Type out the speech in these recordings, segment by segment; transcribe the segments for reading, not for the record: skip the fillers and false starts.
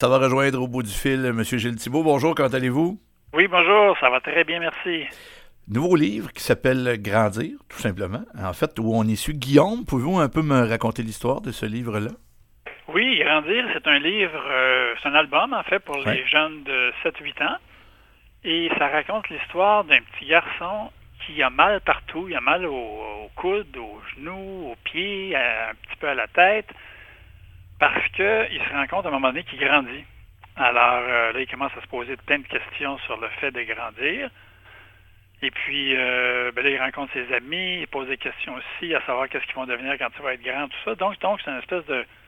Ça va rejoindre au bout du fil M. Gilles Thibault. Bonjour, comment allez-vous? Oui, bonjour, ça va très bien, merci. Nouveau livre qui s'appelle Grandir, tout simplement. En fait, où on est su. Guillaume, pouvez-vous un peu me raconter l'histoire de ce livre-là? Oui, Grandir, c'est un livre, c'est un album en fait pour Oui. les jeunes de 7-8 ans. Et ça raconte l'histoire d'un petit garçon qui a mal partout. Il a mal au coude, aux genoux, aux pieds, un petit peu à la tête, parce qu'il se rend compte à un moment donné qu'il grandit. Alors là, il commence à se poser plein de questions sur le fait de grandir. Et puis, là, il rencontre ses amis, il pose des questions aussi, à savoir qu'est-ce qu'ils vont devenir quand tu vas être grand, tout ça. Donc c'est une espèce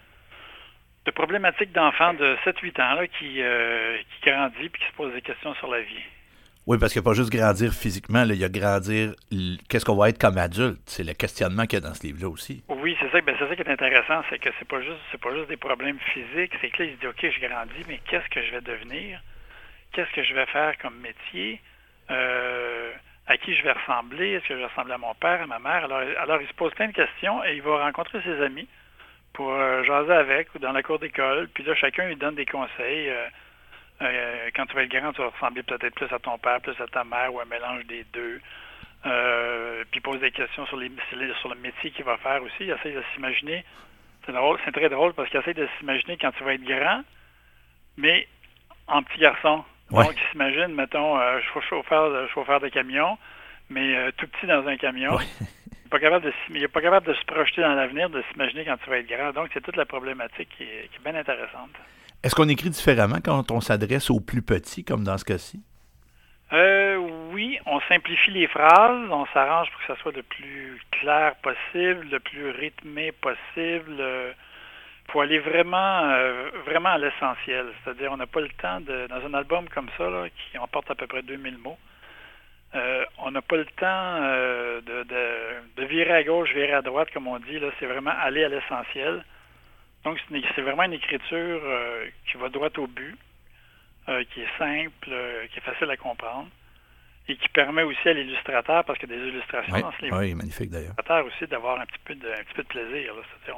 de problématique d'enfant de 7-8 ans là, qui grandit puis qui se pose des questions sur la vie. Oui, parce qu'il n'y a pas juste grandir physiquement, là, il y a grandir qu'est-ce qu'on va être comme adulte. C'est le questionnement qu'il y a dans ce livre-là aussi. Oui, c'est ça, c'est ça qui est intéressant, c'est que c'est pas juste des problèmes physiques, c'est que là, il se dit, OK, je grandis, mais qu'est-ce que je vais devenir? Qu'est-ce que je vais faire comme métier? À qui je vais ressembler? Est-ce que je vais ressembler à mon père, à ma mère? Alors il se pose plein de questions et il va rencontrer ses amis pour jaser avec ou dans la cour d'école. Puis là, chacun lui donne des conseils. Quand tu vas être grand, tu vas ressembler peut-être plus à ton père, plus à ta mère ou un mélange des deux. Puis il pose des questions sur le métier qu'il va faire aussi. Il essaie de s'imaginer. C'est drôle, c'est très drôle parce qu'il essaie de s'imaginer quand tu vas être grand, mais en petit garçon. Ouais. Donc, il s'imagine, mettons, chauffeur de camion, mais tout petit dans un camion. Ouais. Il n'est pas capable de se projeter dans l'avenir, de s'imaginer quand tu vas être grand. Donc, c'est toute la problématique qui est bien intéressante. Est-ce qu'on écrit différemment quand on s'adresse aux plus petits, comme dans ce cas-ci? Oui, on simplifie les phrases, on s'arrange pour que ça soit le plus clair possible, le plus rythmé possible. Faut aller vraiment à l'essentiel. C'est-à-dire, on n'a pas le temps dans un album comme ça, là, qui emporte à peu près 2000 mots, on n'a pas le temps de virer à gauche, virer à droite, comme on dit. Là, c'est vraiment aller à l'essentiel. Donc, c'est vraiment une écriture qui va droit au but, qui est simple, qui est facile à comprendre, et qui permet aussi à l'illustrateur, parce qu'il y a des illustrations dans ce livre, oui, magnifique d'ailleurs, aussi d'avoir un petit peu de plaisir. Là. C'est-à-dire,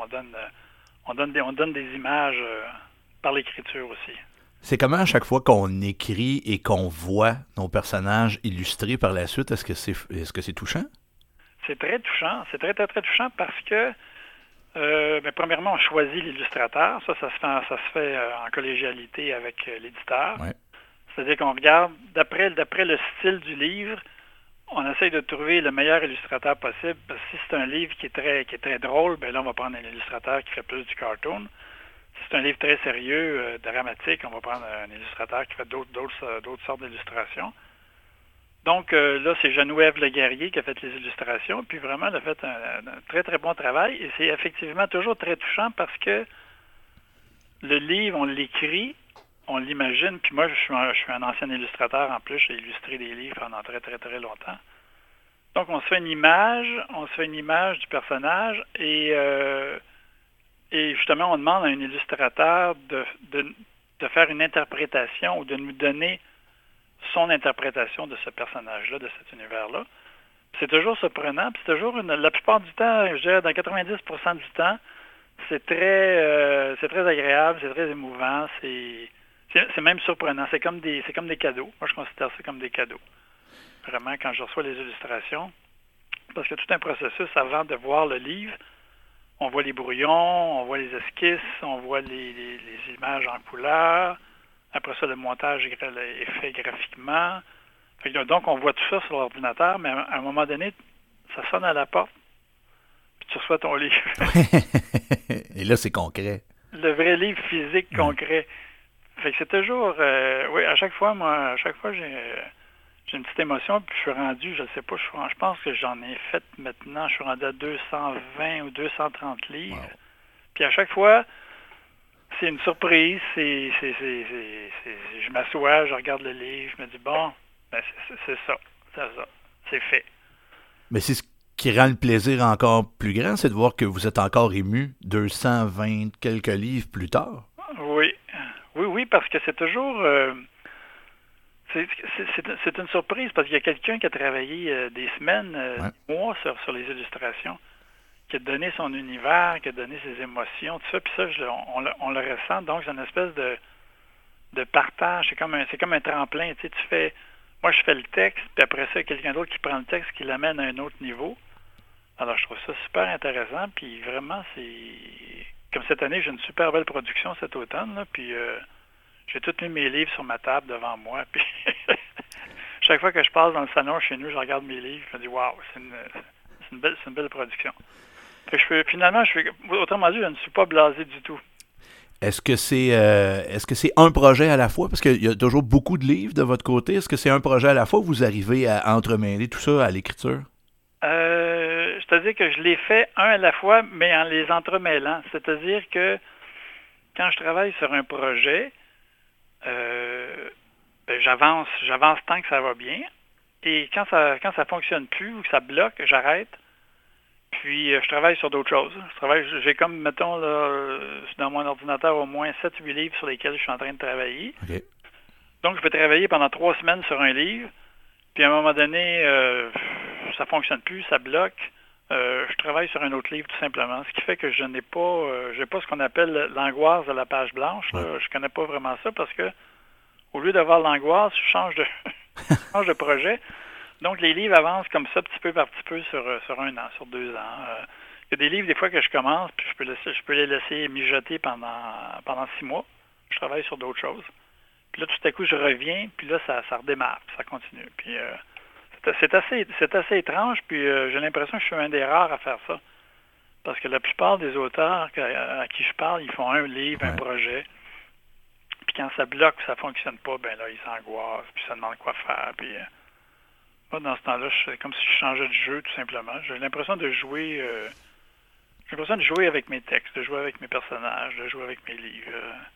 on donne des images par l'écriture aussi. C'est comment à chaque fois qu'on écrit et qu'on voit nos personnages illustrés par la suite, est-ce que c'est touchant? C'est très touchant. C'est très, très, très touchant parce que, premièrement, on choisit l'illustrateur. Ça se fait en collégialité avec l'éditeur. Ouais. C'est-à-dire qu'on regarde, d'après le style du livre, on essaye de trouver le meilleur illustrateur possible. Parce que si c'est un livre qui est très drôle, ben là, on va prendre un illustrateur qui fait plus du cartoon. Si c'est un livre très sérieux, dramatique, on va prendre un illustrateur qui fait d'autres sortes d'illustrations. Donc là, c'est Geneviève Le Guerrier qui a fait les illustrations, puis vraiment, elle a fait un très, très bon travail. Et c'est effectivement toujours très touchant parce que le livre, on l'écrit, on l'imagine, puis moi, je suis un ancien illustrateur en plus, j'ai illustré des livres pendant très, très, très longtemps. Donc, on se fait une image du personnage, et justement, on demande à un illustrateur de faire une interprétation ou de nous donner son interprétation de ce personnage-là, de cet univers-là. C'est toujours surprenant, puis c'est toujours la plupart du temps, je dirais dans 90% du temps, c'est très agréable, c'est très émouvant, c'est même surprenant. C'est comme des cadeaux. Moi, je considère ça comme des cadeaux. Vraiment, quand je reçois les illustrations, parce que tout un processus avant de voir le livre, on voit les brouillons, on voit les esquisses, on voit les images en couleur. Après ça, le montage est fait graphiquement. Donc, on voit tout ça sur l'ordinateur, mais à un moment donné, ça sonne à la porte, puis tu reçois ton livre. Et là, c'est concret. Le vrai livre physique concret. Fait que c'est toujours... oui, à chaque fois, j'ai une petite émotion, puis je suis rendu, je ne sais pas, je pense que j'en ai fait maintenant, je suis rendu à 220 ou 230 livres. Wow. Puis à chaque fois, c'est une surprise, je m'assois, je regarde le livre, je me dis, bon, ben c'est ça, c'est fait. Mais c'est ce qui rend le plaisir encore plus grand, c'est de voir que vous êtes encore ému 220 quelques livres plus tard. Oui, parce que c'est toujours... c'est une surprise, parce qu'il y a quelqu'un qui a travaillé des semaines, des mois sur les illustrations, qui a donné son univers, qui a donné ses émotions, tout ça, puis ça, on le ressent, donc c'est une espèce partage, c'est comme un tremplin. Tu sais, moi je fais le texte, puis après ça, il y a quelqu'un d'autre qui prend le texte, qui l'amène à un autre niveau. Alors je trouve ça super intéressant, puis vraiment comme cette année, j'ai une super belle production cet automne, là, puis j'ai tous mis mes livres sur ma table devant moi, puis chaque fois que je passe dans le salon chez nous, je regarde mes livres, je me dis waouh, c'est une belle production. Autrement dit, je ne suis pas blasé du tout. Est-ce que c'est un projet à la fois? Parce qu'il y a toujours beaucoup de livres de votre côté. Est-ce que c'est un projet à la fois ou vous arrivez à entremêler tout ça à l'écriture? C'est-à-dire que je les fais un à la fois, mais en les entremêlant. C'est-à-dire que quand je travaille sur un projet, j'avance tant que ça va bien. Et quand ça fonctionne plus ou que ça bloque, j'arrête. Puis je travaille sur d'autres choses. J'ai comme, mettons, là, dans mon ordinateur au moins 7-8 livres sur lesquels je suis en train de travailler. Okay. Donc je peux travailler pendant 3 semaines sur un livre. Puis à un moment donné, ça fonctionne plus, ça bloque. Je travaille sur un autre livre tout simplement. Ce qui fait que j'ai pas ce qu'on appelle l'angoisse de la page blanche. Là. Je connais pas vraiment ça parce que au lieu d'avoir l'angoisse, je change de projet. Donc, les livres avancent comme ça, petit peu par petit peu, sur 1 an, sur 2 ans. Il y a des livres, des fois, que je commence, puis je peux les laisser mijoter pendant 6 mois. Je travaille sur d'autres choses. Puis là, tout à coup, je reviens, puis là, ça redémarre, puis ça continue. Puis c'est assez étrange, puis j'ai l'impression que je suis un des rares à faire ça. Parce que la plupart des auteurs à qui je parle, ils font un livre, un projet. Puis quand ça bloque, ça fonctionne pas, ben là, ils s'angoissent, puis ça demande quoi faire, puis... Moi, dans ce temps-là, c'est comme si je changeais de jeu, tout simplement. J'ai l'impression de jouer avec mes textes, de jouer avec mes personnages, de jouer avec mes livres.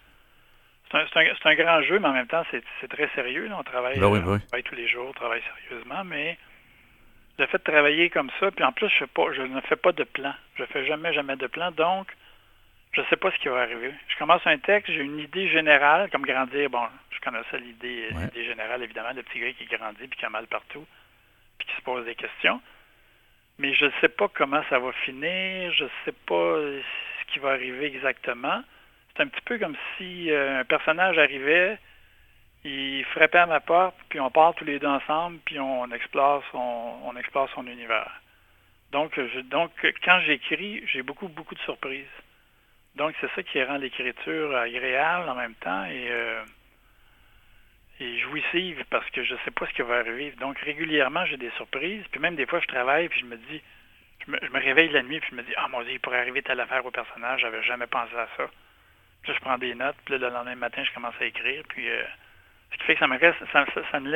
C'est un grand jeu, mais en même temps, c'est très sérieux. Là. On travaille tous les jours, on travaille sérieusement, mais le fait de travailler comme ça, puis en plus, je ne fais pas de plan. Je fais jamais de plan, donc je ne sais pas ce qui va arriver. Je commence un texte, j'ai une idée générale, comme grandir. Bon, je connais ça, l'idée générale, évidemment, le petit gars qui grandit puis qui a mal partout, puis qui se pose des questions. Mais je ne sais pas comment ça va finir, je ne sais pas ce qui va arriver exactement. C'est un petit peu comme si un personnage arrivait, il frappait à ma porte, puis on part tous les deux ensemble, puis on explore son univers. Donc, quand j'écris, j'ai beaucoup de surprises. Donc, c'est ça qui rend l'écriture agréable en même temps et jouissive parce que je ne sais pas ce qui va arriver. Donc, régulièrement, j'ai des surprises. Puis même des fois, je travaille puis je me dis, je me réveille la nuit puis je me dis, ah mon Dieu, il pourrait arriver telle affaire au personnage, j'avais jamais pensé à ça. Puis là, je prends des notes, puis là, le lendemain matin, je commence à écrire. Puis, ce qui fait que ça me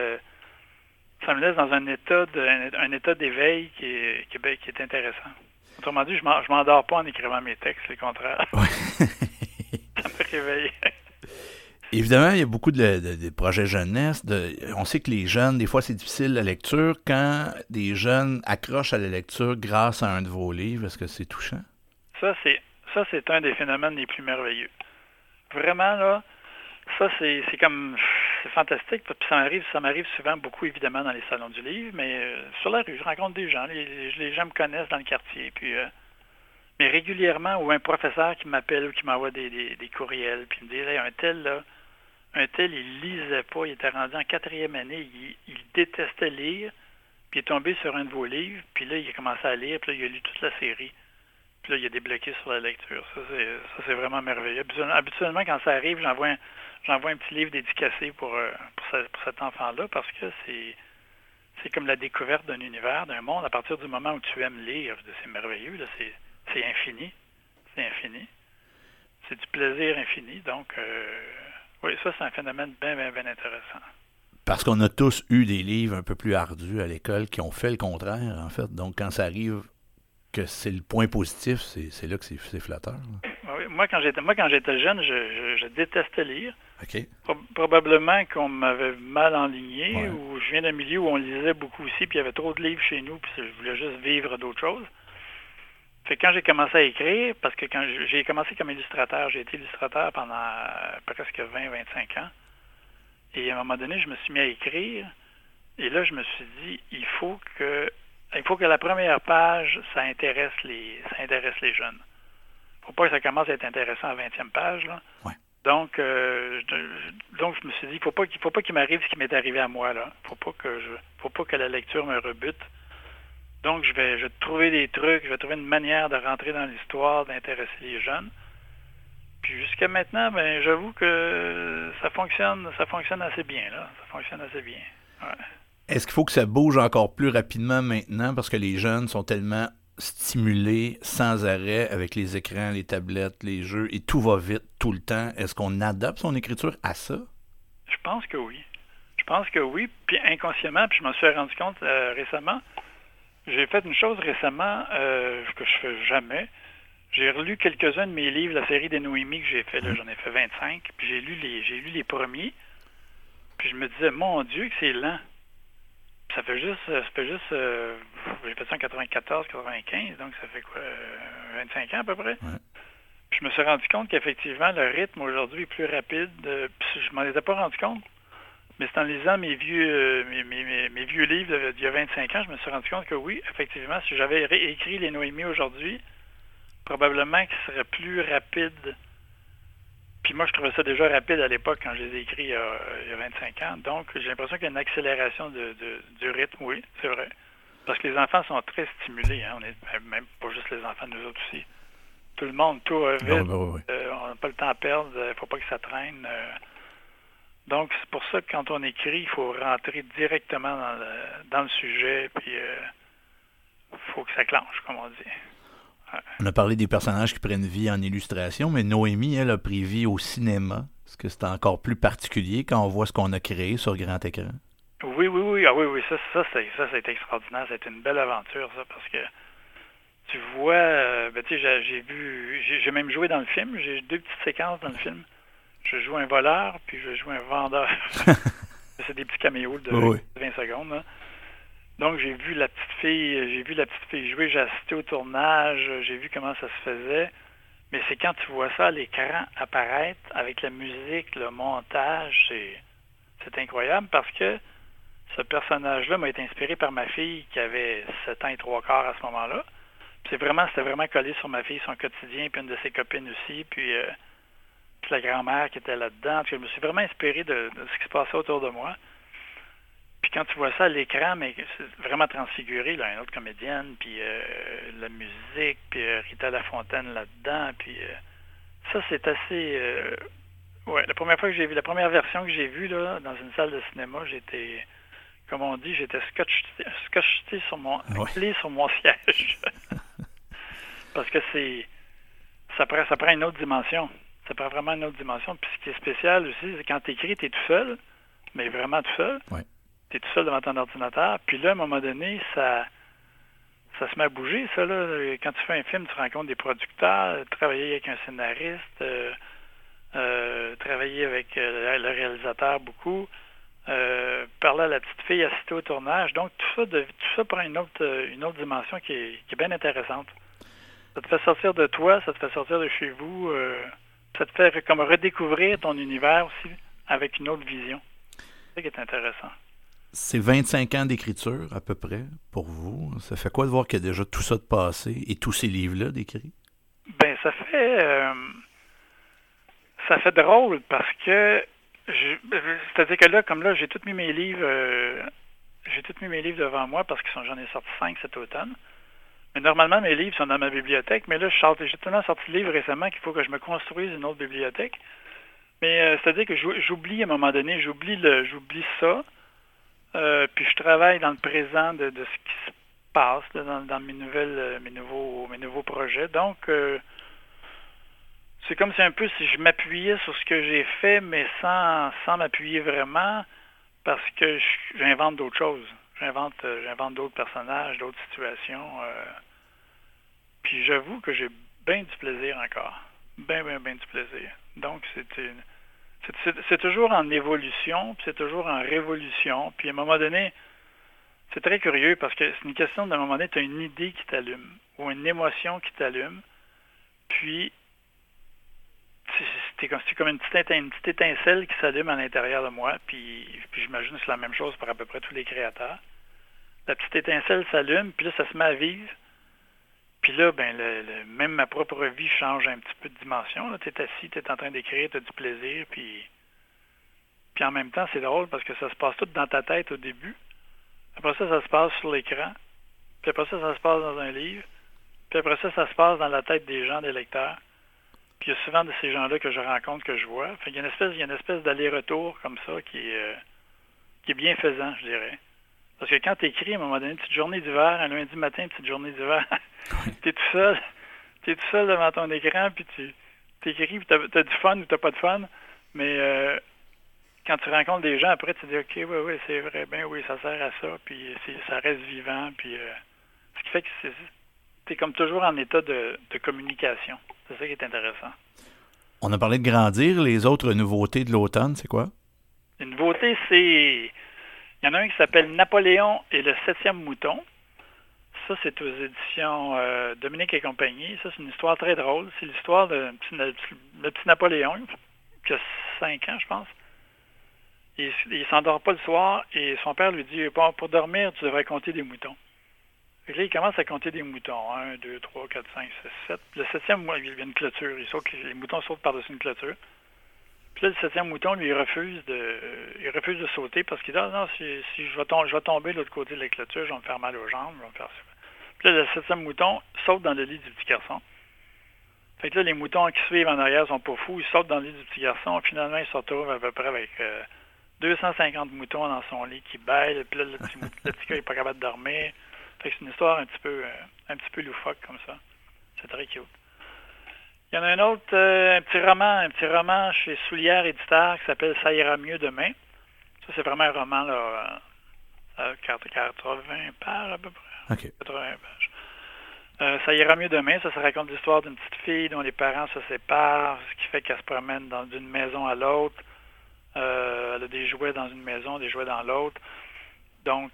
laisse dans un état d'éveil qui est intéressant. Autrement dit, je m'endors pas en écrivant mes textes, c'est le contraire. Ouais. Ça me réveille. Évidemment, il y a beaucoup de projets jeunesse. On sait que les jeunes, des fois, c'est difficile la lecture. Quand des jeunes accrochent à la lecture grâce à un de vos livres, est-ce que c'est touchant? Ça, c'est un des phénomènes les plus merveilleux. Vraiment, là, ça, c'est fantastique. Puis ça m'arrive souvent beaucoup, évidemment, dans les salons du livre, mais sur la rue, je rencontre des gens. Les gens me connaissent dans le quartier. Puis, mais régulièrement, ou un professeur qui m'appelle ou qui m'envoie des courriels, puis il me dit, hey, un tel, il lisait pas, il était rendu en 4e année, il détestait lire, puis il est tombé sur un de vos livres, puis là, il a commencé à lire, puis là, il a lu toute la série. Puis là, il a débloqué sur la lecture. Ça, c'est vraiment merveilleux. Habituellement, quand ça arrive, j'envoie un petit livre dédicacé pour cet enfant-là parce que c'est comme la découverte d'un univers, d'un monde. À partir du moment où tu aimes lire, c'est merveilleux. Là, c'est infini. C'est infini. C'est du plaisir infini. Donc, oui, ça, c'est un phénomène bien intéressant. Parce qu'on a tous eu des livres un peu plus ardus à l'école qui ont fait le contraire, en fait. Donc, quand ça arrive que c'est le point positif, c'est là que c'est flatteur. Oui, moi, quand j'étais jeune, je détestais lire. Okay. Probablement qu'on m'avait mal enligné, ou je viens d'un milieu où on lisait beaucoup aussi, puis il y avait trop de livres chez nous, puis je voulais juste vivre d'autres choses. Fait que quand j'ai commencé à écrire, parce que quand j'ai commencé comme illustrateur, j'ai été illustrateur pendant presque 20-25 ans, et à un moment donné, je me suis mis à écrire, et là, je me suis dit, il faut que la première page, ça intéresse les jeunes. Faut pas que ça commence à être intéressant à la 20e page, là. Ouais. Donc, je me suis dit, faut pas qu'il m'arrive ce qui m'est arrivé à moi, là. Faut pas que la lecture me rebute. Donc, je vais trouver des trucs, je vais trouver une manière de rentrer dans l'histoire, d'intéresser les jeunes. Puis jusqu'à maintenant, ben, j'avoue que ça fonctionne assez bien, là. Ça fonctionne assez bien. Ouais. Est-ce qu'il faut que ça bouge encore plus rapidement maintenant parce que les jeunes sont tellement stimulés sans arrêt avec les écrans, les tablettes, les jeux, et tout va vite tout le temps? Est-ce qu'on adapte son écriture à ça? Je pense que oui. Puis inconsciemment, puis je m'en suis rendu compte récemment. J'ai fait une chose récemment que je fais jamais. J'ai relu quelques-uns de mes livres, la série des Noémies que j'ai fait, là, j'en ai fait 25, puis j'ai lu les premiers, puis je me disais, mon Dieu, que c'est lent. Puis ça fait juste j'ai fait ça en 94, 95, donc ça fait quoi, 25 ans à peu près? Ouais. Puis je me suis rendu compte qu'effectivement, le rythme aujourd'hui est plus rapide, puis je m'en étais pas rendu compte. Mais c'est en lisant mes vieux livres d'il y a 25 ans, je me suis rendu compte que oui, effectivement, si j'avais écrit les Noémies aujourd'hui, probablement qu'il serait plus rapide. Puis moi, je trouvais ça déjà rapide à l'époque quand je les ai écrits il y a 25 ans. Donc, j'ai l'impression qu'il y a une accélération du rythme, oui, c'est vrai. Parce que les enfants sont très stimulés. Hein. On est même pas juste les enfants, nous autres aussi. Tout le monde, tout va vite. Oui. On n'a pas le temps à perdre. Il ne faut pas que ça traîne. Donc, c'est pour ça que quand on écrit, il faut rentrer directement dans le sujet, puis il faut que ça clenche, comme on dit. Ouais. On a parlé des personnages qui prennent vie en illustration, mais Noémie, elle, a pris vie au cinéma. Est-ce que c'est encore plus particulier quand on voit ce qu'on a créé sur grand écran? Oui. Ah oui, ça a été extraordinaire. C'était une belle aventure, ça, parce que tu vois, tu sais, j'ai même joué dans le film. J'ai 2 petites séquences dans le film. Je joue un voleur, puis je joue un vendeur. C'est des petits caméos de 20 secondes. Là. Donc, j'ai vu la petite fille jouer, j'ai assisté au tournage, j'ai vu comment ça se faisait. Mais c'est quand tu vois ça à l'écran apparaître, avec la musique, le montage, c'est incroyable parce que ce personnage-là m'a été inspiré par ma fille qui avait 7 ans et 3/4 à ce moment-là. C'était vraiment collé sur ma fille, son quotidien, puis une de ses copines aussi, puis la grand-mère qui était là-dedans. Je me suis vraiment inspiré de ce qui se passait autour de moi. Puis quand tu vois ça à l'écran, mais c'est vraiment transfiguré, là, une autre comédienne, puis la musique, puis Rita Lafontaine là-dedans, puis ça, c'est assez... la première version que j'ai vue, là, dans une salle de cinéma, j'étais, comme on dit, j'étais scotché sur mon siège. Parce que ça prend une autre dimension. Ça prend vraiment une autre dimension. Puis ce qui est spécial aussi, c'est quand tu écris, tu es tout seul, mais vraiment tout seul. Ouais. Tu es tout seul devant ton ordinateur. Puis là, à un moment donné, ça se met à bouger, ça. Là. Quand tu fais un film, tu rencontres des producteurs, travailler avec un scénariste, travailler avec le réalisateur beaucoup, parler à la petite fille, assister au tournage. Donc, tout ça prend une autre dimension qui est bien intéressante. Ça te fait sortir de toi, ça te fait sortir de chez vous... ça te fait comme redécouvrir ton univers aussi avec une autre vision. C'est ça qui est intéressant. C'est 25 ans d'écriture, à peu près, pour vous. Ça fait quoi de voir qu'il y a déjà tout ça de passé et tous ces livres-là d'écrits? Ben, ça fait drôle parce que c'est-à-dire que là, comme là, j'ai tous mis mes livres devant moi parce que j'en ai sorti 5 cet automne. Mais normalement, mes livres sont dans ma bibliothèque, mais là, j'ai tellement sorti de livres récemment qu'il faut que je me construise une autre bibliothèque. Mais c'est-à-dire que j'oublie à un moment donné, j'oublie ça, puis je travaille dans le présent de ce qui se passe là, dans mes nouveaux projets. Donc, c'est comme si un peu si je m'appuyais sur ce que j'ai fait, mais sans m'appuyer vraiment, parce que j'invente d'autres choses. J'invente d'autres personnages, d'autres situations. Puis j'avoue que j'ai bien du plaisir encore. Bien du plaisir. Donc, c'est toujours en évolution, puis c'est toujours en révolution. Puis à un moment donné, c'est très curieux parce que c'est une question d'un moment donné, tu as une idée qui t'allume ou une émotion qui t'allume. Puis, c'est comme une petite étincelle qui s'allume à l'intérieur de moi. Puis j'imagine que c'est la même chose pour à peu près tous les créateurs. La petite étincelle s'allume, puis là, ça se met à vivre. Puis là, ben, même ma propre vie change un petit peu de dimension. Tu es assis, tu es en train d'écrire, tu as du plaisir, puis en même temps, c'est drôle parce que ça se passe tout dans ta tête au début. Après ça se passe sur l'écran. Puis après ça se passe dans un livre. Puis après ça se passe dans la tête des gens, des lecteurs. Puis il y a souvent de ces gens-là que je rencontre, que je vois. Fait qu'il y a une espèce d'aller-retour comme ça qui est bienfaisant, je dirais. Parce que quand tu écris, à un moment donné, une petite journée d'hiver, un lundi matin, une petite journée d'hiver, t'es tout seul devant ton écran, puis tu t'écris, puis t'as du fun ou t'as pas de fun. Mais quand tu rencontres des gens, après, tu te dis, OK, oui, c'est vrai, ben oui, ça sert à ça, puis ça reste vivant, puis ce qui fait que t'es comme toujours en état de communication. C'est ça qui est intéressant. On a parlé de grandir. Les autres nouveautés de l'automne, c'est quoi? Les nouveautés, c'est... Il y en a un qui s'appelle Napoléon et le 7e mouton. Ça, c'est aux éditions Dominique et compagnie. Ça, c'est une histoire très drôle. C'est l'histoire de le petit Napoléon, qui a 5 ans, je pense. Il s'endort pas le soir et son père lui dit, bon, pour dormir, tu devrais compter des moutons. Et là, il commence à compter des moutons. 1, 2, 3, 4, 5, 6, 7. Le 7e, il y a une clôture. Les moutons sautent par-dessus une clôture. Puis là, le 7e mouton, lui, il refuse de sauter parce qu'il dit, ah non, si je vais tomber de l'autre côté de la clôture, je vais me faire mal aux jambes, je vais me faire ça. Puis là, le 7e mouton saute dans le lit du petit garçon. Fait que là, les moutons qui suivent en arrière sont pas fous, ils sautent dans le lit du petit garçon. Finalement, il se retrouve à peu près avec 250 moutons dans son lit qui bêlent. Puis là, le petit gars n'est pas capable de dormir. Fait que c'est une histoire un petit peu loufoque comme ça. C'est très cute. Il y en a un autre, un petit roman chez Soulière Éditeur qui s'appelle Ça ira mieux demain. Ça, c'est vraiment un roman, là, 80 pages à peu près. OK. 80 pages. Ça ira mieux demain. Ça raconte l'histoire d'une petite fille dont les parents se séparent, ce qui fait qu'elle se promène d'une maison à l'autre. Elle a des jouets dans une maison, des jouets dans l'autre. Donc,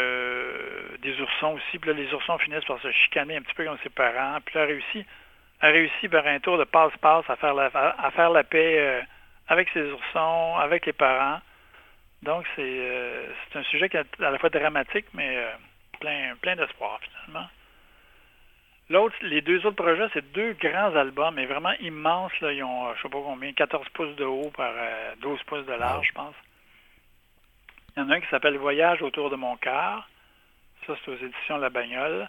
des oursons aussi. Puis là, les oursons finissent par se chicaner un petit peu comme ses parents. Puis là, elle réussit par un tour de passe-passe à faire la paix avec ses oursons, avec les parents. Donc, c'est un sujet qui est à la fois dramatique, mais plein d'espoir, finalement. Les deux autres projets, c'est 2 grands albums, mais vraiment immenses. Là. Ils ont, je sais pas combien, 14 pouces de haut par 12 pouces de large, je pense. Il y en a un qui s'appelle Voyage autour de mon cœur. Ça, c'est aux éditions La Bagnole.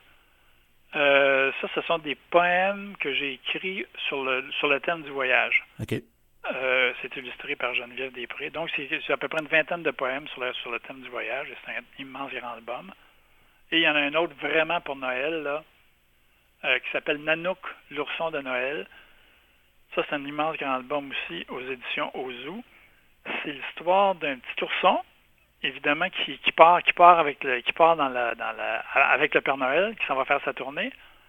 Ça, ce sont des poèmes que j'ai écrits sur le thème du voyage. OK. C'est illustré par Geneviève Després. Donc, c'est à peu près une vingtaine de poèmes sur le thème du voyage. Et c'est un immense grand album. Et il y en a un autre vraiment pour Noël, là, qui s'appelle Nanook, l'ourson de Noël. Ça, c'est un immense grand album aussi aux éditions Ozu. C'est l'histoire d'un petit ourson, évidemment, qui part avec le Père Noël, qui s'en va faire sa tournée.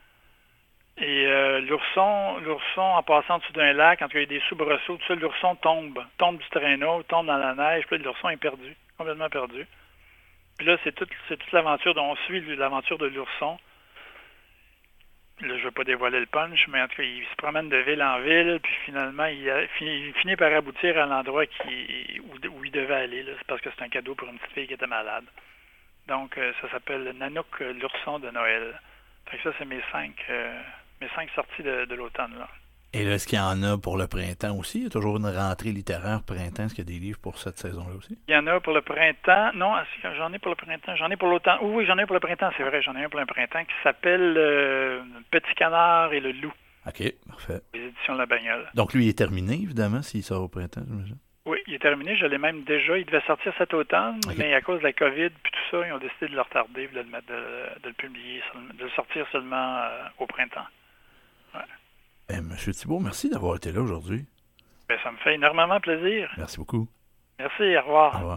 Et l'ourson, en passant en dessous d'un lac, quand il y a des soubresauts, tout ça, l'ourson tombe du traîneau, tombe dans la neige, puis l'ourson est perdu, complètement perdu. Puis là, c'est toute l'aventure dont on suit l'aventure de l'ourson. Là, je ne veux pas dévoiler le punch, mais en tout cas, il se promène de ville en ville, puis finalement, il finit par aboutir à l'endroit où il devait aller. Là. C'est parce que c'est un cadeau pour une petite fille qui était malade. Donc, ça s'appelle Nanook, l'ourson de Noël. Fait que ça, c'est mes 5 sorties de l'automne. Là. Et là, est-ce qu'il y en a pour le printemps aussi? Il y a toujours une rentrée littéraire printemps. Est-ce qu'il y a des livres pour cette saison-là aussi? Il y en a pour le printemps. Non, j'en ai pour le printemps. J'en ai pour l'automne. Oui, j'en ai pour le printemps, c'est vrai. J'en ai un pour le printemps qui s'appelle Petit Canard et le Loup. OK, parfait. Les éditions La Bagnole. Donc, lui, il est terminé, évidemment, s'il sort au printemps, j'imagine. Oui, il est terminé. Je l'ai même déjà. Il devait sortir cet automne, okay. Mais à cause de la COVID puis tout ça, ils ont décidé de le retarder, de le publier, de le sortir seulement au printemps. Ouais. Monsieur Thibault, merci d'avoir été là aujourd'hui. Ça me fait énormément plaisir. Merci beaucoup. Merci, au revoir. Au revoir.